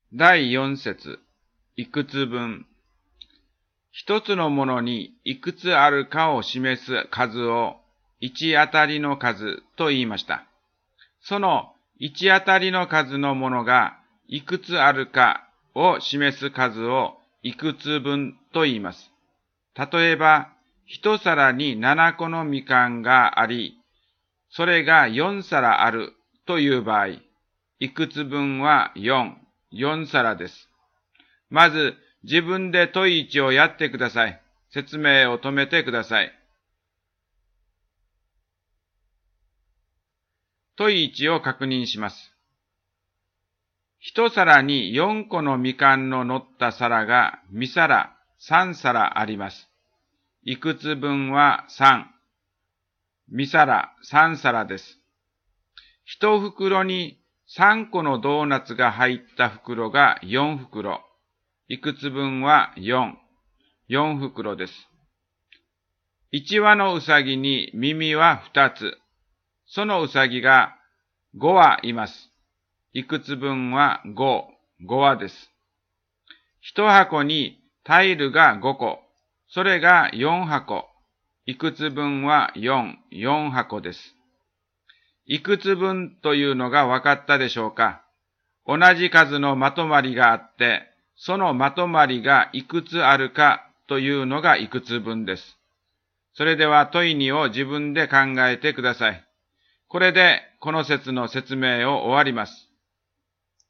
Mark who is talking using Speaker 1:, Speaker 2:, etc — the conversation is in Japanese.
Speaker 1: 第4節、いくつ分。一つのものにいくつあるかを示す数を一当たりの数と言いました。その一当たりの数のものがいくつあるかを示す数をいくつ分と言います。例えば、一皿に7個のみかんがあり、それが4皿あるという場合、いくつ分は4皿です。まず、自分で問1をやってください。説明を止めてください。問1を確認します。一皿に4個のみかんの乗った皿が2皿、3皿あります。いくつ分は3。2皿、3皿です。一袋に3個のドーナツが入った袋が4袋。いくつ分は4袋です。1羽のうさぎに耳は2つ。そのうさぎが5羽います。いくつ分は5羽です。一箱にタイルが5個。それが4箱。いくつ分は4箱です。いくつ分というのが分かったでしょうか？同じ数のまとまりがあって、そのまとまりがいくつあるかというのがいくつ分です。それでは問い2を自分で考えてください。これでこの説の説明を終わります。